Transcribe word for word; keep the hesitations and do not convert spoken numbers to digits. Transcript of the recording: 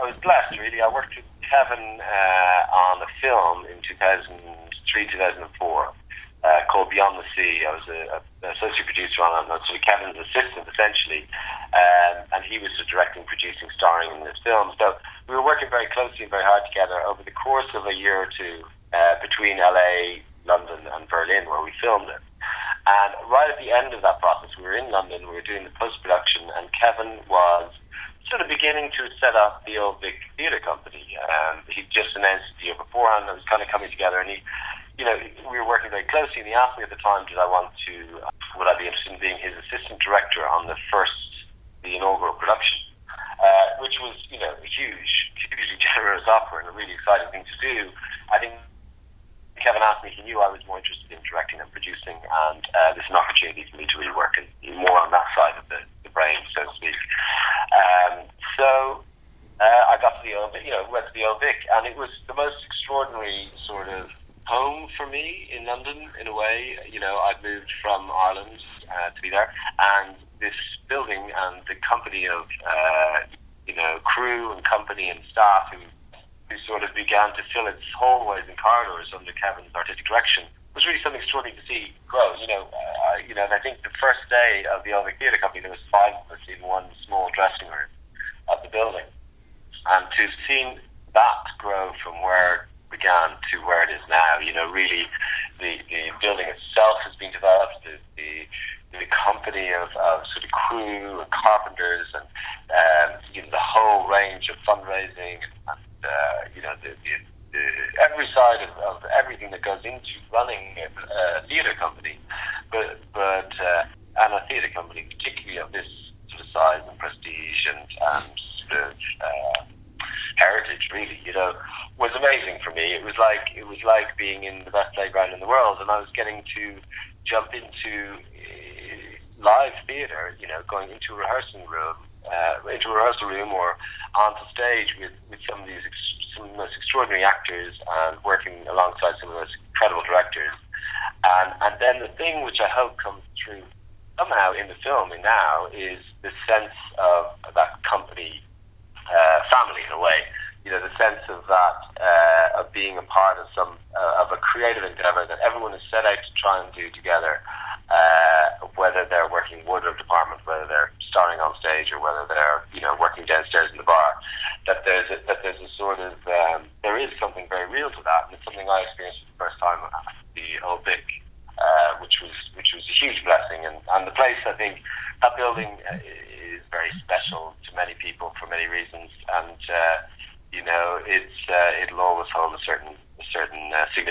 was blessed, really. I worked with Kevin uh, on a film in two thousand three, two thousand four uh, called Beyond the Sea. I was a, a, an associate producer on it, and I was sort of Kevin's assistant, essentially. Um, and he was sort of directing, producing, starring in this film. So we were working very closely and very hard together over the course of a year or two uh, between L A, London, and Berlin, where we filmed it. And right at the end of that process, we were in London, we were doing the post-production, and Kevin was sort of beginning to set up the Old Vic Theatre Company. Um, he just announced the year beforehand, it was kind of coming together, and he, you know, we were working very closely, and he asked me at the time, did I want to, would I be interested in being his assistant director on the first, the inaugural production, uh, which was, you know, a huge, hugely generous offer and a really exciting thing to do. I think Kevin asked me if he knew I was more interested in directing and producing, and uh, this is an opportunity for me to really work in, more on that side of the, the brain, so to speak. Um, so uh, I got to the Old Vic, you know, went to the Old Vic, and it was the most extraordinary sort of home for me in London, in a way. You know, I'd moved from Ireland uh, to be there, and this building and the company of, uh, you know, crew and company and staff who who sort of began to fill its hallways and corridors under Kevin's artistic direction was really something extraordinary to see grow. You know, uh, you know, and I think the first day of the Old Vic Theatre Company, there was five of us in one small dressing room of the building. And to have seen that grow from where it began to where it is now, you know, really the, the building itself has been developed, the, the, the company of, of sort of crew and carpenters and, um, you know, the whole range of fundraising and, and uh, you know, the, the, the every side of, of everything that goes into running a, a theatre company, but but uh, and a theatre company, particularly of this sort of size and prestige and um, sort of uh, heritage, really, you know, was amazing for me. It was like it was like being in the best playground in the world, and I was getting to jump into uh, live theatre, you know, going into a rehearsing room. Uh, into a rehearsal room or onto stage with, with some of these ex- some of the most extraordinary actors and working alongside some of the most incredible directors. And and then the thing which I hope comes through somehow in the film now is the sense of that company uh, family in a way. You know, the sense of that uh, of being a part of some uh, of a creative endeavor that everyone is set out to try and do together. Uh, whether they're working wardrobe department, whether they're starring on stage, or whether they're, you know, working downstairs in the bar, that there's a, that there's a sort of um, there is something very real to that, and it's something I experienced for the first time at the Old Vic, uh, which was which was a huge blessing, and, and the place, I think, that building is very special to many people for many reasons, and uh, you know, it's uh, it'll always hold a certain a certain uh, significance.